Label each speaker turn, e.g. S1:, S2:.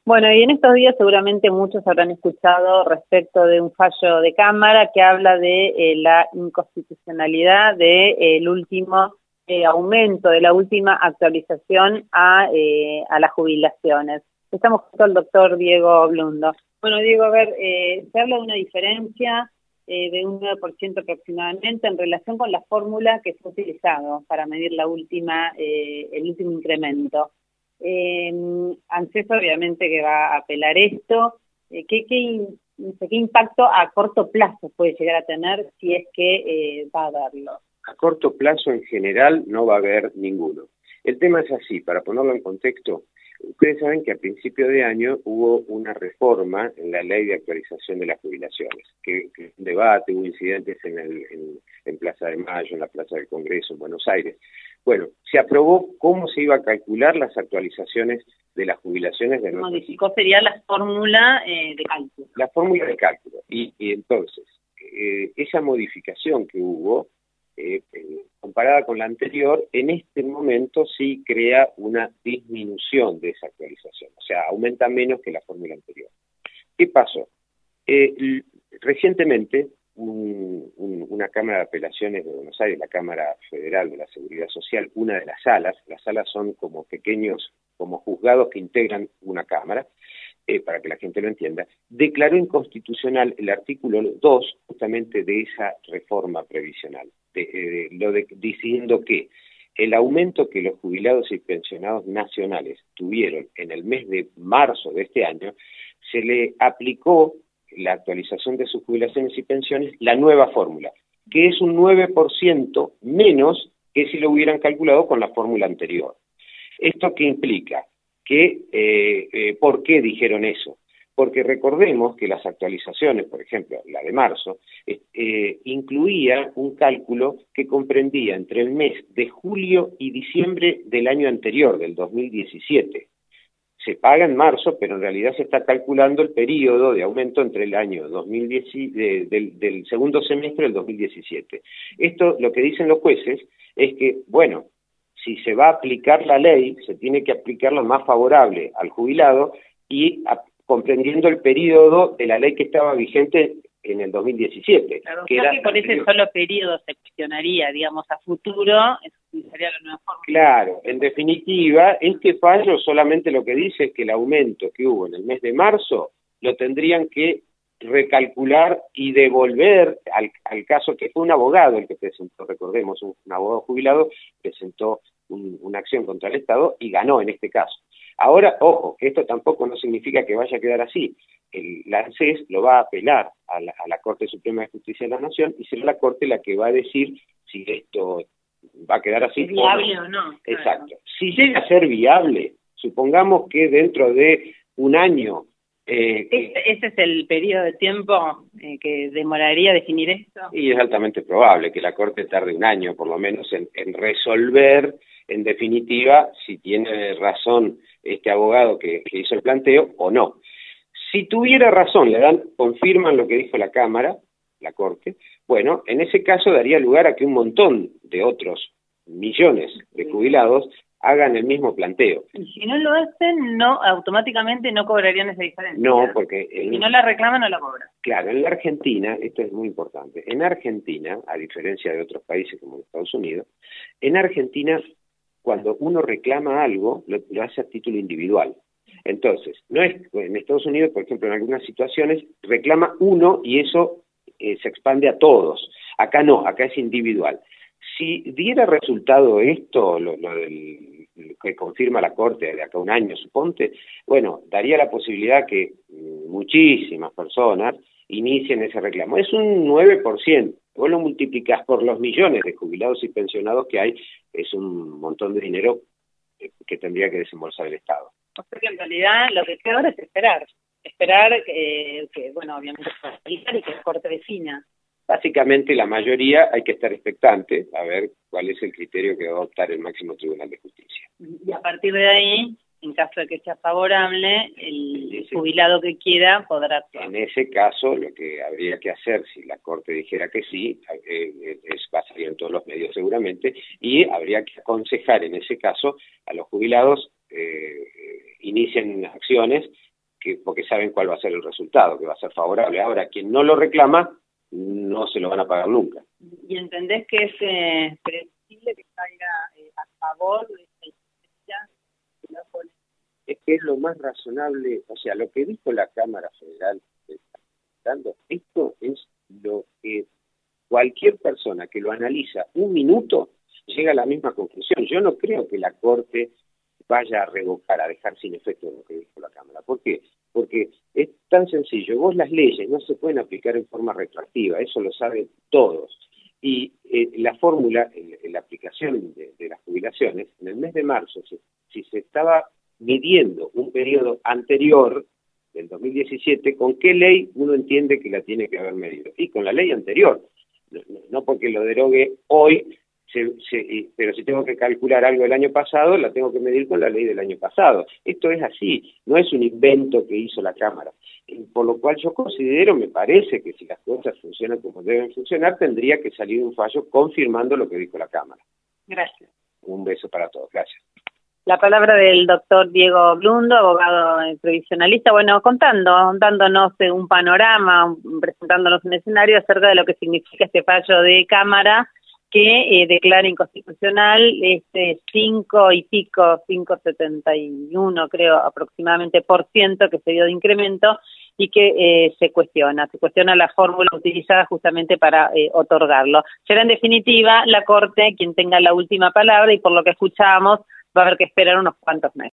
S1: Bueno, y en estos días seguramente muchos habrán escuchado respecto de un fallo de Cámara que habla de la inconstitucionalidad del último aumento, de la última actualización a las jubilaciones. Estamos con el doctor Diego Blundo. Bueno, Diego, a ver, se habla de una diferencia de un 9% aproximadamente en relación con la fórmula que fue utilizado para medir el último incremento. ANSES obviamente que va a apelar esto. ¿Qué impacto a corto plazo puede llegar a tener si es que va a haberlo?
S2: A corto plazo en general no va a haber ninguno. El tema es así, para ponerlo en contexto, ustedes saben que a principio de año hubo una reforma en la ley de actualización de las jubilaciones, que un debate, hubo incidentes en Plaza de Mayo, en la Plaza del Congreso, en Buenos Aires. Bueno, se aprobó cómo se iba a calcular las actualizaciones de las jubilaciones de nuestros...
S1: Modificó sería la fórmula de cálculo.
S2: La fórmula de cálculo. Y entonces, esa modificación que hubo, comparada con la anterior, en este momento sí crea una disminución de esa actualización. O sea, aumenta menos que la fórmula anterior. ¿Qué pasó? Recientemente, una Cámara de Apelaciones de Buenos Aires, la Cámara Federal de la Seguridad Social, una de las salas son como pequeños, como juzgados que integran una Cámara, para que la gente lo entienda, declaró inconstitucional el artículo 2 justamente de esa reforma previsional, diciendo que el aumento que los jubilados y pensionados nacionales tuvieron en el mes de marzo de este año, se le aplicó la actualización de sus jubilaciones y pensiones, la nueva fórmula, que es un 9% menos que si lo hubieran calculado con la fórmula anterior. ¿Esto qué implica? ¿Por qué dijeron eso? Porque recordemos que las actualizaciones, por ejemplo, la de marzo, incluía un cálculo que comprendía entre el mes de julio y diciembre del año anterior, del 2017. Se paga en marzo, pero en realidad se está calculando el periodo de aumento entre el año 2010, del segundo semestre del 2017. Esto, lo que dicen los jueces, es que, bueno, si se va a aplicar la ley, se tiene que aplicar lo más favorable al jubilado y comprendiendo el periodo de la ley que estaba vigente en el 2017.
S1: Claro, que por ese solo periodo se cuestionaría, digamos, a futuro, sería la nueva forma.
S2: Claro, en definitiva, este fallo solamente lo que dice es que el aumento que hubo en el mes de marzo lo tendrían que recalcular y devolver al caso que fue un abogado el que presentó, recordemos, un abogado jubilado presentó una acción contra el Estado y ganó en este caso. Ahora, ojo, que esto tampoco no significa que vaya a quedar así. La ANSES lo va a apelar a la Corte Suprema de Justicia de la Nación y será la Corte la que va a decir si esto va a quedar así.
S1: ¿Viable o no?
S2: Exacto. Claro. Si llega a ser viable, supongamos que dentro de un año...
S1: ¿Ese es el periodo de tiempo que demoraría definir esto?
S2: Y es altamente probable que la Corte tarde un año, por lo menos, en resolver, en definitiva, si tiene razón este abogado que hizo el planteo o no. Si tuviera razón, confirman lo que dijo la Cámara, la Corte, bueno, en ese caso daría lugar a que un montón de otros millones de jubilados hagan el mismo planteo.
S1: Y si no lo hacen, no, automáticamente no cobrarían esa diferencia.
S2: No, porque...
S1: Si no la reclaman, no la cobran.
S2: Claro, en la Argentina, esto es muy importante, en Argentina, a diferencia de otros países como Estados Unidos, en Argentina, cuando uno reclama algo, lo hace a título individual. Entonces, no es, en Estados Unidos, por ejemplo, en algunas situaciones, reclama uno y eso se expande a todos. Acá no, acá es individual. Si diera resultado esto, lo que confirma la Corte de acá a un año, suponte, bueno, daría la posibilidad que muchísimas personas inicien ese reclamo. Es un 9%. Vos lo multiplicás por los millones de jubilados y pensionados que hay, es un montón de dinero que tendría que desembolsar el Estado.
S1: O sea que en realidad lo que queda ahora es esperar que bueno, obviamente, y que la Corte defina.
S2: Básicamente la mayoría hay que estar expectante a ver cuál es el criterio que va a adoptar el máximo Tribunal de Justicia.
S1: Y a partir de ahí, en caso de que sea favorable, el jubilado que quiera podrá actuar.
S2: En ese caso, lo que habría que hacer, si la Corte dijera que sí, va a salir en todos los medios seguramente, y habría que aconsejar en ese caso a los jubilados inicien acciones porque saben cuál va a ser el resultado, que va a ser favorable. Ahora, quien no lo reclama, no se lo van a pagar nunca.
S1: ¿Y entendés que es previsible que salga a favor de esta injusticia?
S2: Es que es lo más razonable, o sea, lo que dijo la Cámara Federal, esto es lo que cualquier persona que lo analiza un minuto llega a la misma conclusión. Yo no creo que la Corte vaya a revocar, a dejar sin efecto lo que dijo la Cámara. ¿Por qué? Porque es tan sencillo. Vos las leyes no se pueden aplicar en forma retroactiva, eso lo saben todos. Y la fórmula, la aplicación de las jubilaciones, en el mes de marzo, si se estaba midiendo un periodo anterior, del 2017, ¿con qué ley uno entiende que la tiene que haber medido? Y con la ley anterior. No porque lo derogue hoy, pero si tengo que calcular algo del año pasado, la tengo que medir con la ley del año pasado. Esto es así, no es un invento que hizo la Cámara. Por lo cual yo considero, me parece que si las cosas funcionan como deben funcionar, tendría que salir un fallo confirmando lo que dijo la Cámara.
S1: Gracias.
S2: Un beso para todos, gracias.
S1: La palabra del doctor Diego Blundo, abogado previsionalista, bueno, dándonos un panorama, presentándonos un escenario acerca de lo que significa este fallo de Cámara que declara inconstitucional 5,71 creo aproximadamente % que se dio de incremento y que se cuestiona la fórmula utilizada justamente para otorgarlo. Será en definitiva la Corte quien tenga la última palabra y por lo que escuchamos va a haber que esperar unos cuantos meses.